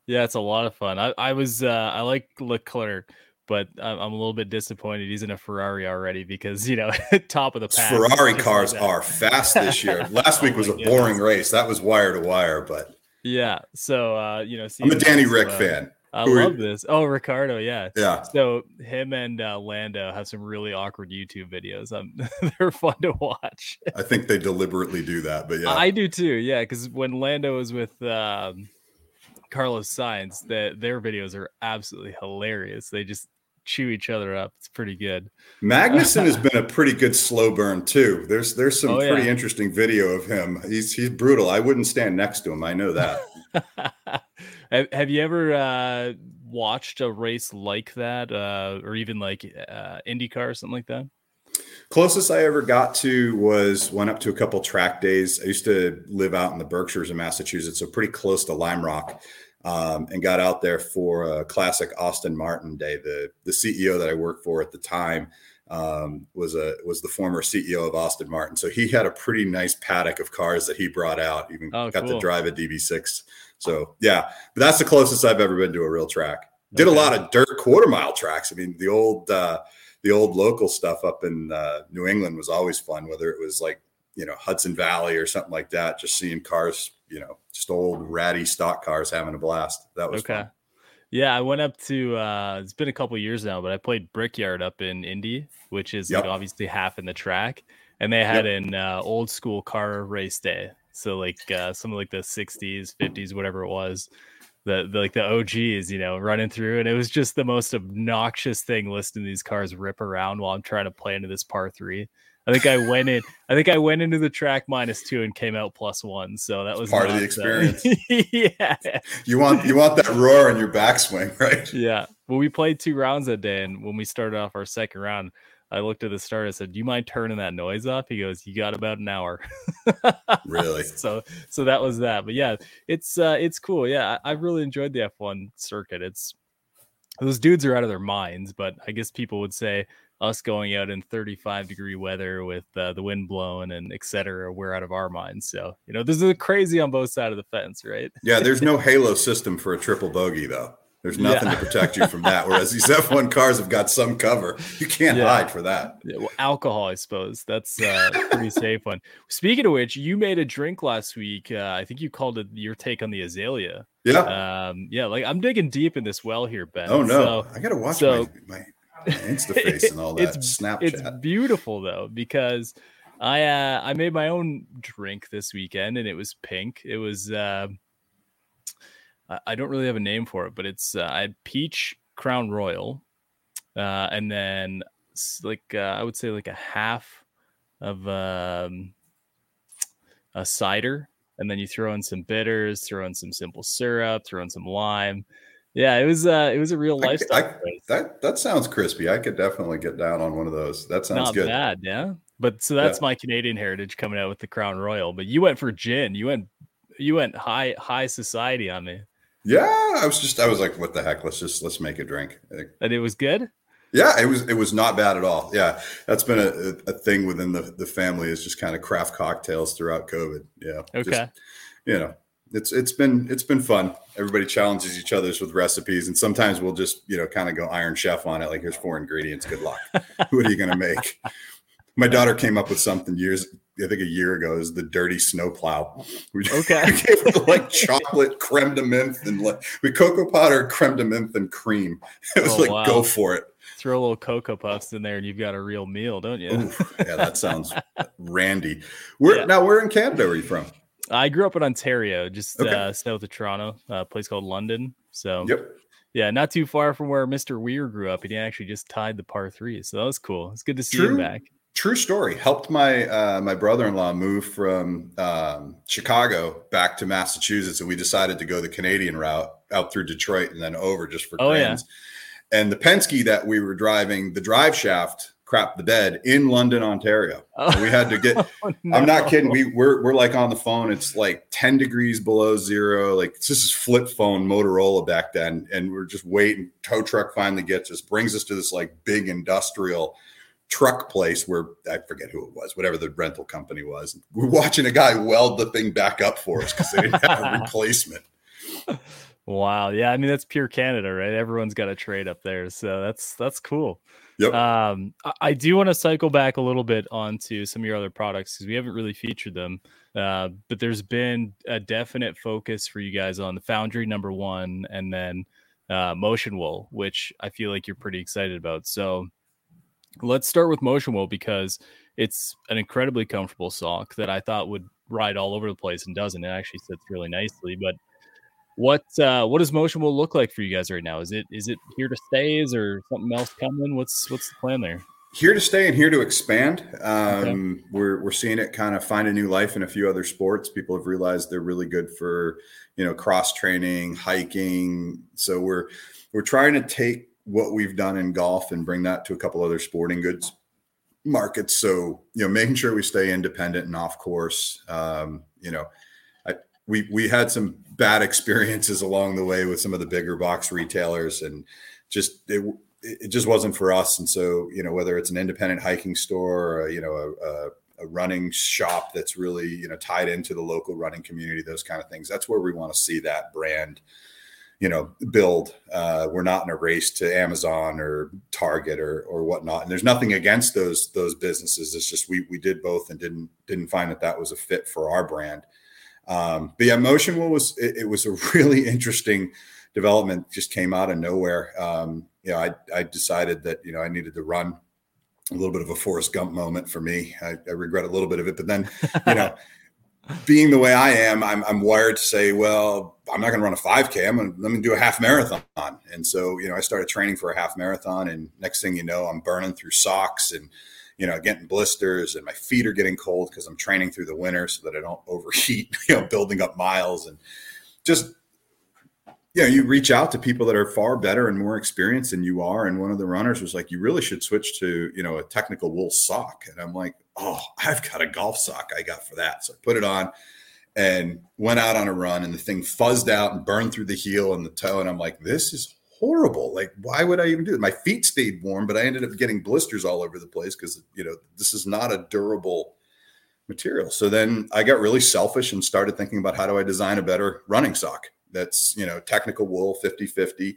Yeah, it's a lot of fun. I, I was uh, I like Leclerc, but I'm, I'm a little bit disappointed he's in a Ferrari already because, you know, top of the pack. Ferrari cars like are fast this year. Last week oh was a goodness. boring race. That was wire to wire, but yeah. So uh, you know, I'm a Danny Rick uh, fan. I Who love this. Oh, Ricardo, yeah. Yeah. So him and uh, Lando have some really awkward YouTube videos. Um, they're fun to watch. I think they deliberately do that, but yeah. I do too, yeah, because when Lando was with um, Carlos Sainz, that their videos are absolutely hilarious. They just chew each other up. It's pretty good. Magnussen has been a pretty good slow burn too. There's there's some oh, pretty yeah. interesting video of him. He's he's brutal. I wouldn't stand next to him. I know that. have, have you ever uh, watched a race like that, uh, or even like uh, IndyCar or something like that? Closest I ever got to was went up to a couple track days. I used to live out in the Berkshires of Massachusetts, so pretty close to Lime Rock, um, and got out there for a classic Aston Martin day. The the C E O that I worked for at the time um, was a was the former C E O of Aston Martin, so he had a pretty nice paddock of cars that he brought out. Even oh, got cool. to drive a D B six. So yeah, but that's the closest I've ever been to a real track. Did okay. a lot of dirt quarter mile tracks. I mean, the old. Uh, The old local stuff up in uh, New England was always fun, whether it was like, you know, Hudson Valley or something like that, just seeing cars, you know, just old ratty stock cars having a blast. That was okay. fun. Yeah, I went up to, uh, it's been a couple of years now, but I played Brickyard up in Indy, which is yep. like obviously half in the track. And they had yep. an uh, old school car race day. So like uh, some of like the sixties, fifties, whatever it was. The, the like the O Gs, you know, running through, and it was just the most obnoxious thing listening to these cars rip around while I'm trying to play into this par three. I think I went in. I think I went into the track minus two and came out plus one. So that was part not, of the experience. Uh, yeah, you want you want that roar in your backswing, right? Yeah. Well, we played two rounds that day, and when we started off our second round, I looked at the start. I said, "Do you mind turning that noise off?" He goes, "You got about an hour." Really? So, so that was that. But yeah, it's uh, it's cool. Yeah, I, I really enjoyed the F one circuit. It's those dudes are out of their minds, but I guess people would say us going out in thirty-five degree weather with uh, the wind blowing and et cetera, we're out of our minds. So you know, this is crazy on both sides of the fence, right? Yeah, there's no halo system for a triple bogey though. There's nothing yeah. to protect you from that. Whereas these F one cars have got some cover. You can't yeah. hide for that. Yeah, well, alcohol, I suppose. That's uh, a pretty safe one. Speaking of which, you made a drink last week. Uh, I think you called it your take on the Azalea. Yeah. Um, yeah, like I'm digging deep in this well here, Ben. Oh, no. So, I got to watch so, my, my, my Instaface and all that it's, Snapchat. It's beautiful, though, because I uh, I made my own drink this weekend, and it was pink. It was... Uh, I don't really have a name for it, but it's uh, I had peach Crown Royal, uh, and then like uh, I would say like a half of um, a cider, and then you throw in some bitters, throw in some simple syrup, throw in some lime. Yeah, it was uh, it was a real lifestyle. I, I, that that sounds crispy. I could definitely get down on one of those. That sounds Not good. Bad, yeah. But so that's yeah. my Canadian heritage coming out with the Crown Royal. But you went for gin. You went you went high high society on me. Yeah, I was just I was like, what the heck? Let's just let's make a drink. And it was good? Yeah, it was it was not bad at all. Yeah. That's been a, a thing within the, the family is just kind of craft cocktails throughout COVID. Yeah. Okay. Just, you know, it's it's been it's been fun. Everybody challenges each other's with recipes, and sometimes we'll just, you know, kind of go Iron Chef on it. Like, here's four ingredients. Good luck. What are you gonna make? My daughter came up with something years, I think a year ago, is the dirty snowplow. We, okay. we gave her like chocolate creme de menthe and like we cocoa powder, creme de menthe, and cream. It was oh, like, wow. Go for it. Throw a little Cocoa Puffs in there and you've got a real meal, don't you? Ooh, yeah, that sounds randy. Where yeah. Now, where in Canada are you from? I grew up in Ontario, just okay. uh, south of Toronto, a place called London. So yep. Yeah, not too far from where Mister Weir grew up. He actually just tied the par three. So that was cool. It's good to see True. him back. True story. Helped my uh, my brother-in-law move from um, Chicago back to Massachusetts, and we decided to go the Canadian route out through Detroit and then over just for oh, grams. Yeah. And the Penske that we were driving, the drive shaft crapped the bed in London, Ontario. Oh. We had to get. oh, no. I'm not kidding. We we're we're like on the phone. It's like ten degrees below zero. Like this is flip phone Motorola back then, and we're just waiting. Tow truck finally gets us, brings us to this like big industrial truck place where I forget who it was, whatever the rental company was. We're watching a guy weld the thing back up for us because they didn't have a replacement. Wow. Yeah. I mean, that's pure Canada, right? Everyone's got a trade up there. So that's, that's cool. Yep. Um, I, I do want to cycle back a little bit onto some of your other products because we haven't really featured them. Uh, but there's been a definite focus for you guys on the Foundry number one and then uh, Motion Wool, which I feel like you're pretty excited about. So let's start with Motion Wool because it's an incredibly comfortable sock that I thought would ride all over the place and doesn't. It actually sits really nicely. But what uh, what does Motion Wool look like for you guys right now? Is it is it here to stay? Is there something else coming? What's what's the plan there? Here to stay and here to expand. Um, Okay. We're we're seeing it kind of find a new life in a few other sports. People have realized they're really good for, you know, cross training, hiking. So we're we're trying to take what we've done in golf and bring that to a couple other sporting goods markets. So, you know, making sure we stay independent and off course. Um, you know, I, we we had some bad experiences along the way with some of the bigger box retailers, and just it, it just wasn't for us. And so, you know, whether it's an independent hiking store or, you know, a, a, a running shop that's really, you know, tied into the local running community, those kind of things, that's where we want to see that brand, you know, build. Uh, we're not in a race to Amazon or Target or or whatnot. And there's nothing against those those businesses. It's just we we did both and didn't didn't find that that was a fit for our brand. Um, but yeah, Motion Wool was it, it was a really interesting development. Just came out of nowhere. Um, you know, I I decided that you know I needed to run. A little bit of a Forrest Gump moment for me. I, I regret a little bit of it, but then you know. Being the way I am, I'm, I'm wired to say, well, I'm not going to run a five K. I'm going to let me do a half marathon. And so, you know, I started training for a half marathon, and next thing you know, I'm burning through socks and, you know, getting blisters, and my feet are getting cold because I'm training through the winter so that I don't overheat, you know, building up miles. And just, you know, you reach out to people that are far better and more experienced than you are. And one of the runners was like, you really should switch to, you know, a technical wool sock. And I'm like, oh, I've got a golf sock I got for that. So I put it on and went out on a run, and the thing fuzzed out and burned through the heel and the toe. And I'm like, this is horrible. Like, why would I even do it? My feet stayed warm, but I ended up getting blisters all over the place because, you know, this is not a durable material. So then I got really selfish and started thinking about how do I design a better running sock that's, you know, technical wool, fifty fifty,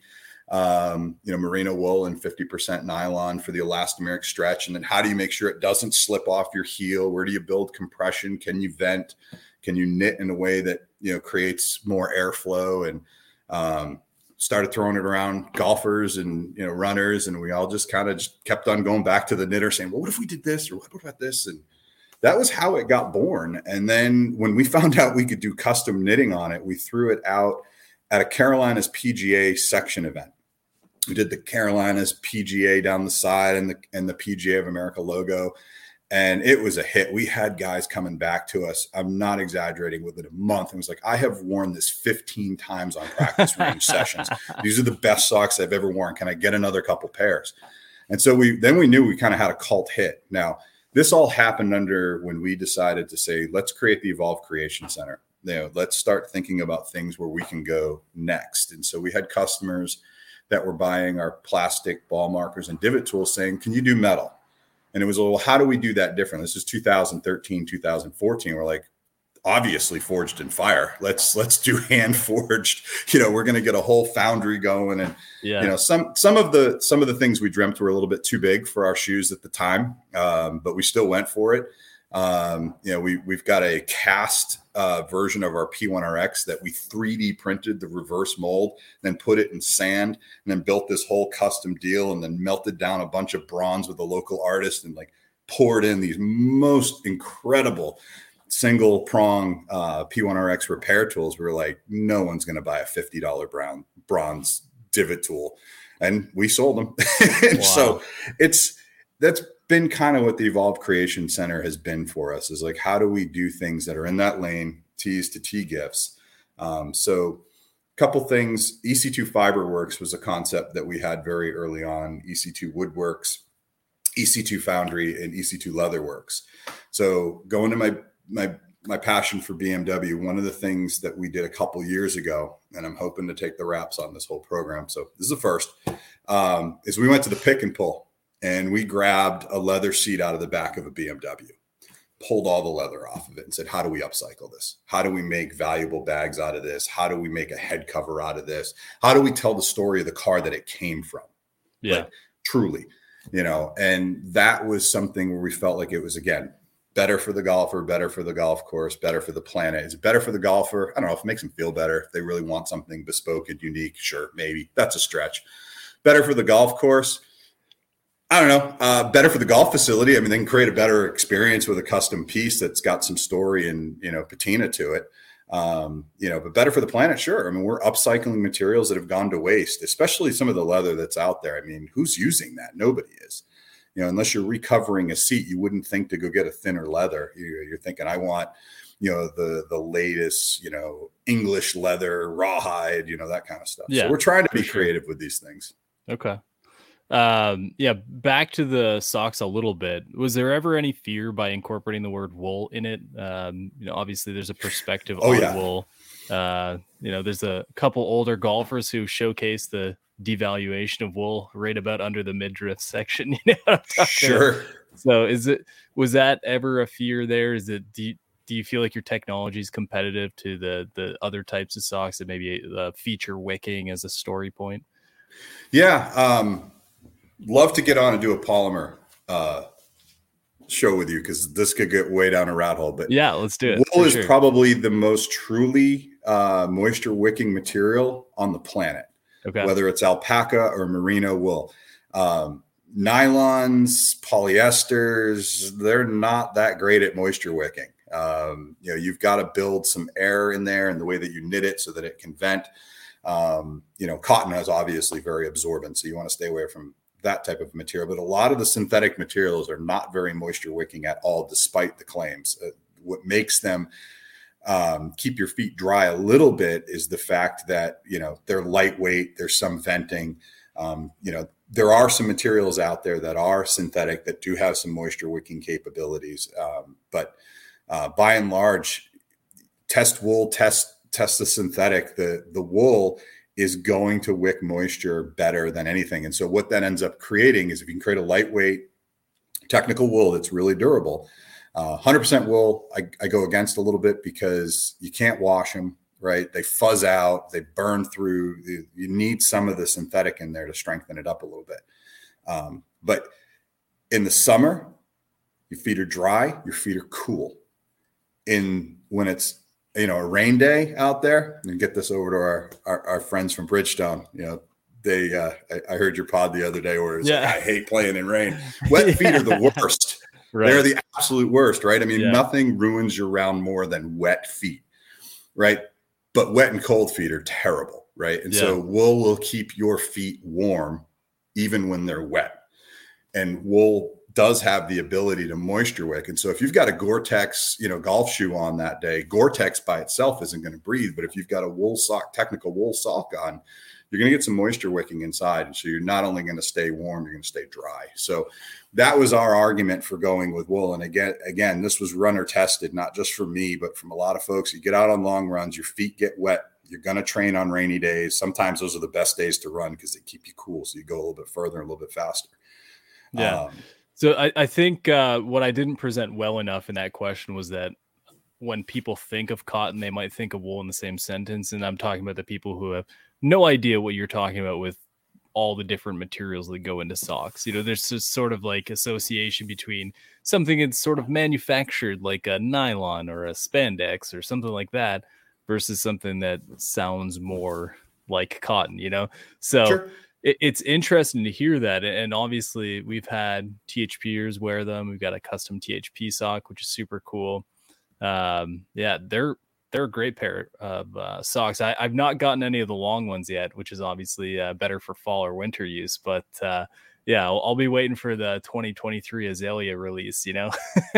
um, you know, merino wool and fifty percent nylon for the elastomeric stretch. And then how do you make sure it doesn't slip off your heel? Where do you build compression? Can you vent? Can you knit in a way that, you know, creates more airflow? And um, started throwing it around golfers and, you know, runners. And we all just kind of just kept on going back to the knitter saying, well, what if we did this? Or what about this? And that was how it got born. And then when we found out we could do custom knitting on it, we threw it out at a Carolinas P G A section event. We did the Carolinas P G A down the side and the and the P G A of America logo. And it was a hit. We had guys coming back to us. I'm not exaggerating, within a month. It was like, I have worn this fifteen times on practice range sessions. These are the best socks I've ever worn. Can I get another couple pairs? And so we then we knew we kind of had a cult hit. Now, this all happened under when we decided to say, let's create the Evolve Creation Center. You know, let's start thinking about things where we can go next. And so we had customers that were buying our plastic ball markers and divot tools saying, can you do metal? And it was, well, how do we do that different? This is two thousand thirteen, two thousand fourteen. We're like, obviously forged in fire. Let's let's do hand forged. You know, we're going to get a whole foundry going. And yeah. you know, some some of the some of the things we dreamt were a little bit too big for our shoes at the time, um, but we still went for it. Um, you know, we we've got a cast uh, version of our P one R X that we three D printed the reverse mold, then put it in sand, and then built this whole custom deal, and then melted down a bunch of bronze with a local artist, and like poured in these most incredible single prong uh, P one R X repair tools. We were like, no one's going to buy a fifty dollars brown bronze divot tool, and we sold them. and wow. So it's that's. been kind of what the Evolve Creation Center has been for us, is like, how do we do things that are in that lane, tees to tee gifts? Um, so a couple things. E C two Fiberworks was a concept that we had very early on. E C two Woodworks, E C two Foundry, and E C two Leatherworks. So going to my my my passion for B M W, one of the things that we did a couple years ago, and I'm hoping to take the reps on this whole program, so this is the first, um, is we went to the pick and pull. And we grabbed a leather seat out of the back of a B M W. pulled all the leather off of it and said, how do we upcycle this? How do we make valuable bags out of this? How do we make a head cover out of this? How do we tell the story of the car that it came from? Yeah, like, truly, you know, and that was something where we felt like it was, again, better for the golfer, better for the golf course, better for the planet. Is it better for the golfer? I don't know if it makes them feel better. If they really want something bespoke and unique, sure, maybe. That's a stretch. Better for the golf course? I don't know. Uh, better for the golf facility. I mean, they can create a better experience with a custom piece that's got some story and, you know, patina to it. Um, you know, but better for the planet, sure. I mean, we're upcycling materials that have gone to waste, especially some of the leather that's out there. I mean, who's using that? Nobody is. You know, unless you're recovering a seat, you wouldn't think to go get a thinner leather. You're, you're thinking, I want, you know, the the latest, you know, English leather, rawhide, you know, that kind of stuff. Yeah, so we're trying to be sure. creative with these things. Okay. Um, yeah, back to the socks a little bit. Was there ever any fear by incorporating the word wool in it? Um, you know, obviously there's a perspective oh, on yeah. wool. Uh, you know, there's a couple older golfers who showcase the devaluation of wool right about under the midriff section. You know what I'm talking Sure. about? So is it, was that ever a fear there? Is it, do you, do you feel like your technology is competitive to the, the other types of socks that maybe uh, feature wicking as a story point? Yeah. Um, love to get on and do a polymer uh, show with you, because this could get way down a rat hole. But yeah, let's do it. Wool is sure. probably the most truly uh, moisture wicking material on the planet. Okay. Whether it's alpaca or merino wool. Um, nylons, polyesters, they're not that great at moisture wicking. Um, you know, you've got to build some air in there and the way that you knit it so that it can vent. Um, you know, cotton is obviously very absorbent, so you want to stay away from that type of material. But a lot of the synthetic materials are not very moisture wicking at all, despite the claims. Uh, what makes them Um, keep your feet dry a little bit is the fact that, you know, they're lightweight, there's some venting. Um, you know, there are some materials out there that are synthetic that do have some moisture wicking capabilities. Um, but uh, by and large, test wool, test, test the synthetic. The, the wool is going to wick moisture better than anything. And so what that ends up creating is, if you can create a lightweight technical wool that's really durable, Uh, one hundred percent wool, I, I go against a little bit, because you can't wash them, right? They fuzz out, they burn through. You, you need some of the synthetic in there to strengthen it up a little bit. Um, but in the summer, your feet are dry, your feet are cool. In when it's, you know, a rain day out there, and get this over to our, our, our friends from Bridgestone, you know, they, uh, I, I heard your pod the other day where it's yeah. like, I hate playing in rain. Wet feet yeah. are the worst. Right. They're the absolute worst, right? I mean, yeah. nothing ruins your round more than wet feet, right? But wet and cold feet are terrible, right? And yeah. so wool will keep your feet warm even when they're wet. And wool does have the ability to moisture wick. And so if you've got a Gore-Tex, you know, golf shoe on that day, Gore-Tex by itself isn't going to breathe. But if you've got a wool sock, technical wool sock on, you're going to get some moisture wicking inside. And so you're not only going to stay warm, you're going to stay dry. So that was our argument for going with wool. And again, again, this was runner tested, not just for me, but from a lot of folks. You get out on long runs, your feet get wet. You're going to train on rainy days. Sometimes those are the best days to run because they keep you cool. So you go a little bit further and a little bit faster. Yeah. Um, so I, I think uh, what I didn't present well enough in that question was that when people think of cotton, they might think of wool in the same sentence. And I'm talking about the people who have no idea what you're talking about with all the different materials that go into socks. You know, there's this sort of like association between something that's sort of manufactured like a nylon or a spandex or something like that versus something that sounds more like cotton, you know? So sure. it, it's interesting to hear that. And obviously we've had THPers wear them. We've got a custom T H P sock, which is super cool. Um, yeah, they're, they're a great pair of uh, socks. I, I've not gotten any of the long ones yet, which is obviously uh, better for fall or winter use. But uh, yeah, I'll, I'll be waiting for the twenty twenty-three Azalea release, you know?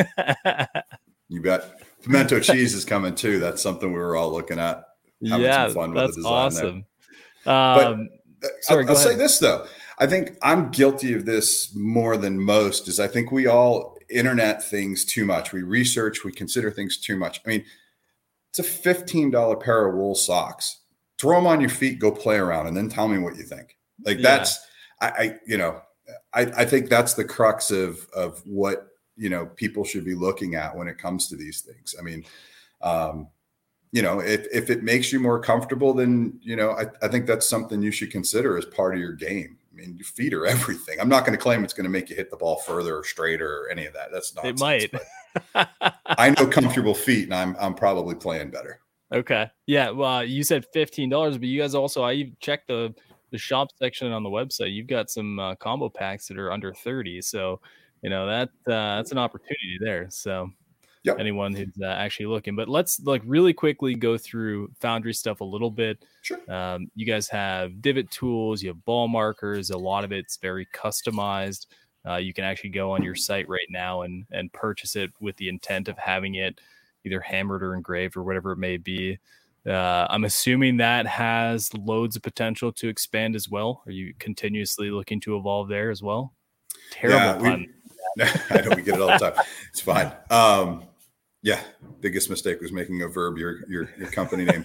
You bet. Pimento cheese is coming too. That's something we were all looking at. Having Yeah, some fun that's with the design awesome. There. Um, but sorry, I'll, I'll go say this though. I think I'm guilty of this more than most. Is I think we all internet things too much. We research, we consider things too much. I mean, it's a fifteen dollars pair of wool socks. Throw them on your feet, go play around, and then tell me what you think. Like Yeah. that's, I, I you know, I, I think that's the crux of of what you know, people should be looking at when it comes to these things. I mean, um, you know, if, if it makes you more comfortable, then, you know, I, I think that's something you should consider as part of your game. I mean, your feet are everything. I'm not going to claim it's going to make you hit the ball further or straighter or any of that. That's nonsense. It might. I know comfortable feet, and I'm I'm probably playing better. Okay. Yeah. Well, you said fifteen dollars, but you guys also, I checked the, the shop section on the website. You've got some uh, combo packs that are under thirty. So, you know, that uh, that's an opportunity there. So yep. Anyone who's uh, actually looking, but let's like really quickly go through Foundry stuff a little bit. Sure. Um, you guys have divot tools, you have ball markers. A lot of it's very customized. Uh, you can actually go on your site right now and, and purchase it with the intent of having it either hammered or engraved or whatever it may be. Uh, I'm assuming that has loads of potential to expand as well. Are you continuously looking to evolve there as well? Terrible yeah, pun. We, I know we get it all the time. It's fine. Um, yeah, biggest mistake was making a verb your your, your company name.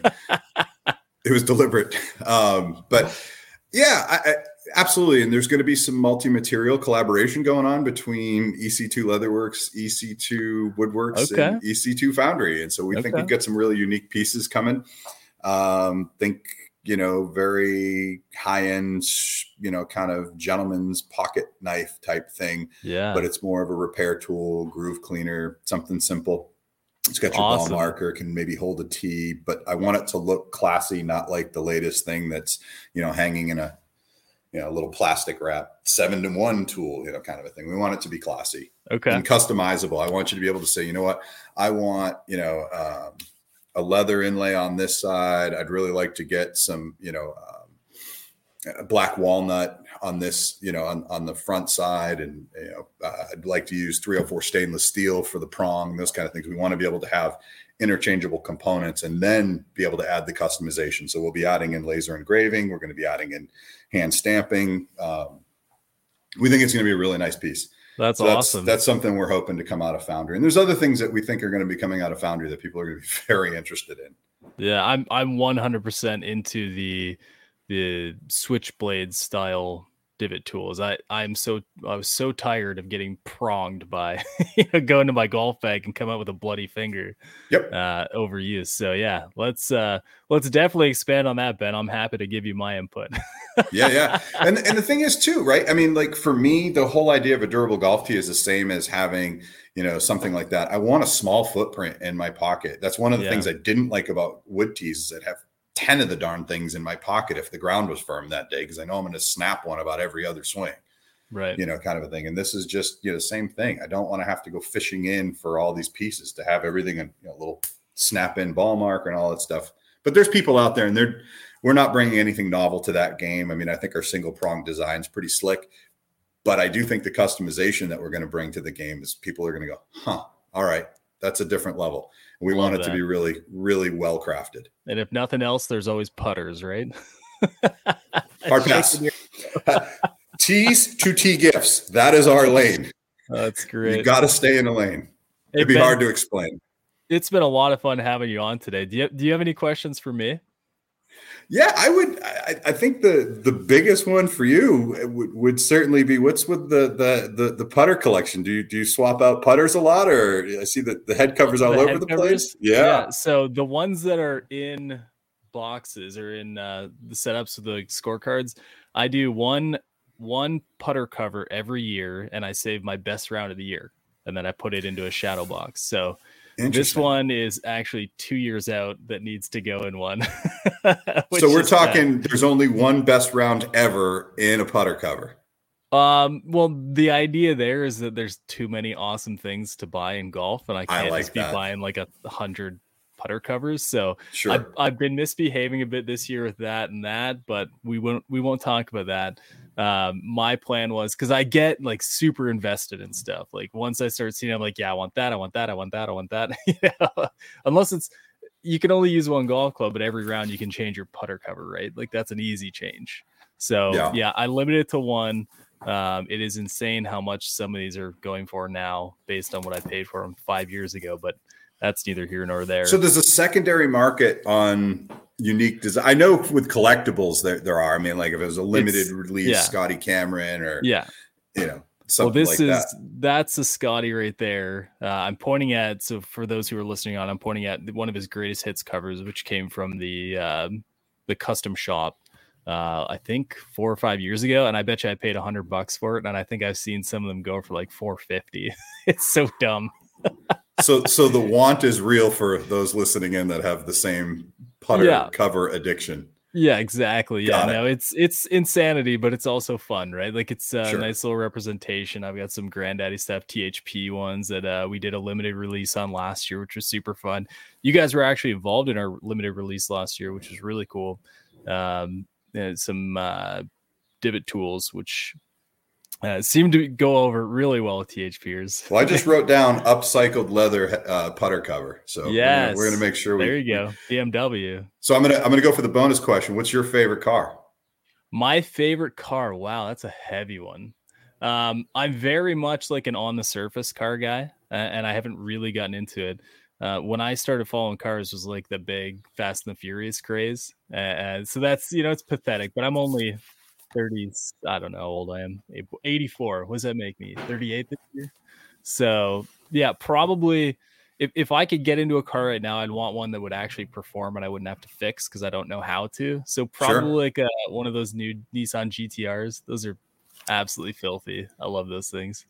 It was deliberate. Um, but yeah, I, I, absolutely. And there's going to be some multi-material collaboration going on between E C two Leatherworks, E C two Woodworks, okay. and E C two Foundry. And so we okay. think we've got some really unique pieces coming. Um, think, you know, very high-end, you know, kind of gentleman's pocket knife type thing. Yeah. But it's more of a repair tool, groove cleaner, something simple. It's got your awesome. ball marker, can maybe hold a T, but I want it to look classy, not like the latest thing that's, you know, hanging in a, you know, a little plastic wrap, seven to one tool, you know, kind of a thing. We want it to be classy okay. and customizable. I want you to be able to say, you know what, I want, you know, um, a leather inlay on this side. I'd really like to get some, you know, um, a black walnut on this, you know, on, on the front side. And, you know, uh, I'd like to use three oh four stainless steel for the prong, those kind of things. We want to be able to have interchangeable components and then be able to add the customization. So we'll be adding in laser engraving. We're going to be adding in hand stamping. Um, we think it's going to be a really nice piece. That's so awesome. That's, that's something we're hoping to come out of Foundry. And there's other things that we think are going to be coming out of Foundry that people are going to be very interested in. Yeah, I'm I'm one hundred percent into the the switchblade style divot tools. I I'm so I was so tired of getting pronged by you know, going to my golf bag and come out with a bloody finger. Yep. Uh, overuse. So yeah, let's uh, let's definitely expand on that, Ben. I'm happy to give you my input. yeah, yeah. And and the thing is too, right? I mean, like for me, the whole idea of a durable golf tee is the same as having, you know, something like that. I want a small footprint in my pocket. That's one of the yeah. things I didn't like about wood tees is that have ten of the darn things in my pocket if the ground was firm that day, because I know I'm going to snap one about every other swing. Right. You know, kind of a thing. And this is just, you know, the same thing. I don't want to have to go fishing in for all these pieces to have everything in, you know, a little snap in ball marker and all that stuff. But there's people out there and they're, we're not bringing anything novel to that game. I mean, I think our single prong design is pretty slick, but I do think the customization that we're going to bring to the game is people are going to go, huh, all right, that's a different level. And we Love want it that. to be really, really well crafted. And if nothing else, there's always putters, right? Hard pass. Tees to tee gifts. That is our lane. That's great. You got to stay in a lane. Hey, It'd be Ben, hard to explain. It's been a lot of fun having you on today. Do you, do you have any questions for me? Yeah, I would. I, I think the the biggest one for you would, would certainly be what's with the, the the the putter collection. Do you do you swap out putters a lot, or I see that the head covers all the over the covers? place? Yeah. yeah. So the ones that are in boxes or in uh, the setups of the scorecards, I do one one putter cover every year, and I save my best round of the year, and then I put it into a shadow box. So. This one is actually two years out that needs to go in one. So we're talking bad. There's only one best round ever in a putter cover. Um, well, the idea there is that there's too many awesome things to buy in golf, and I can't I like just be that. buying like a hundred putter covers. So sure. I've, I've been misbehaving a bit this year with that and that, but we won't we won't talk about that. Um, my plan was because I get like super invested in stuff. Like once I start seeing, I'm like, yeah, I want that, I want that, I want that, I want that. you know? Unless it's you can only use one golf club, but every round you can change your putter cover, right? Like that's an easy change. So yeah, yeah I limited it to one. Um, it is insane how much some of these are going for now based on what I paid for them five years ago, but that's neither here nor there. So there's a secondary market on unique design. I know with collectibles there, there are. I mean, like if it was a limited it's, release, yeah. Scotty Cameron or, yeah, you know, something well, this like is that. That's a Scotty right there. Uh, I'm pointing at, so for those who are listening on, I'm pointing at one of his greatest hits covers, which came from the um, the custom shop. Uh, I think four or five years ago, and I bet you I paid a hundred bucks for it, and I think I've seen some of them go for like four fifty. It's so dumb. so, so the want is real for those listening in that have the same putter Yeah. cover addiction. Yeah, exactly. Got Yeah, it. no, it's it's insanity, but it's also fun, right? Like it's a Sure. nice little representation. I've got some Granddaddy stuff, T H P ones that uh, we did a limited release on last year, which was super fun. You guys were actually involved in our limited release last year, which was really cool. Um, and some uh, divot tools, which uh, seemed to go over really well with T H Pers. Well, I just wrote down upcycled leather uh, putter cover. So Yes, we're going to make sure we. There you go, B M W. So I'm gonna I'm gonna go for the bonus question. What's your favorite car? My favorite car. Wow, that's a heavy one. Um, I'm very much like an on the surface car guy, uh, and I haven't really gotten into it. Uh, when I started following cars was like the big Fast and the Furious craze. Uh, and so that's, you know, it's pathetic, but I'm only thirty. I don't know how old I am. eighty-four. What does that make me? thirty-eight this year. So yeah, probably if, if I could get into a car right now, I'd want one that would actually perform and I wouldn't have to fix because I don't know how to. So probably Sure. like a, one of those new Nissan G T Rs. Those are absolutely filthy. I love those things.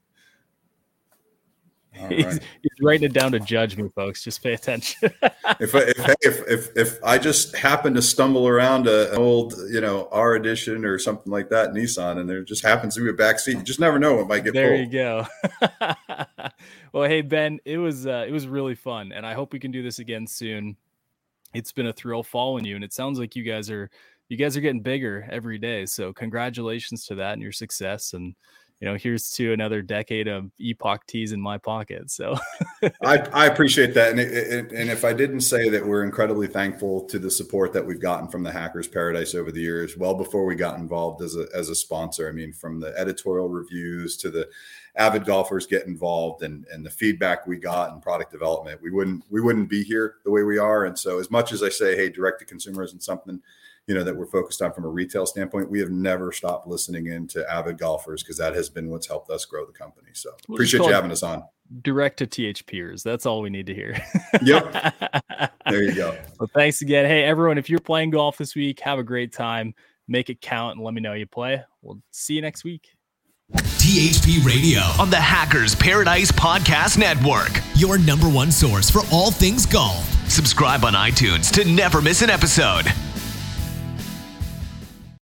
All He's, right. he's writing it down to judge me, folks. Just pay attention. if, if, hey, if if if I just happen to stumble around a, an old, you know, R edition or something like that Nissan, and there just happens to be a back seat, you just never know what might get There pulled. you go. Well, hey Ben, it was uh, it was really fun, and I hope we can do this again soon. It's been a thrill following you, and it sounds like you guys are you guys are getting bigger every day. So congratulations to that and your success. And you know, here's to another decade of Epoch tees in my pocket. So I, I appreciate that. And, it, it, and if I didn't say that we're incredibly thankful to the support that we've gotten from the Hackers Paradise over the years, well before we got involved as a, as a sponsor. I mean, from the editorial reviews to the avid golfers get involved and, and the feedback we got and product development, we wouldn't, we wouldn't be here the way we are. And so as much as I say, hey, direct to consumer isn't something, you know, that we're focused on from a retail standpoint, we have never stopped listening in to avid golfers because that has been what's helped us grow the company. So We'll appreciate you having us on. Direct to T H Pers. That's all we need to hear. Yep. There you go. Well, thanks again. Hey, everyone, if you're playing golf this week, have a great time. Make it count and let me know you play. We'll see you next week. T H P Radio on the Hackers Paradise Podcast Network. Your number one source for all things golf. Subscribe on iTunes to never miss an episode.